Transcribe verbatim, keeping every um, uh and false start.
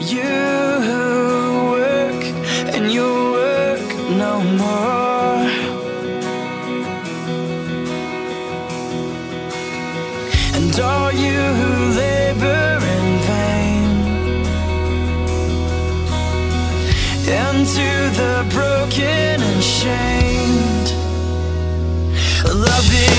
You work and you work no more. And all you who labor in vain, and to the broken and shamed, love it.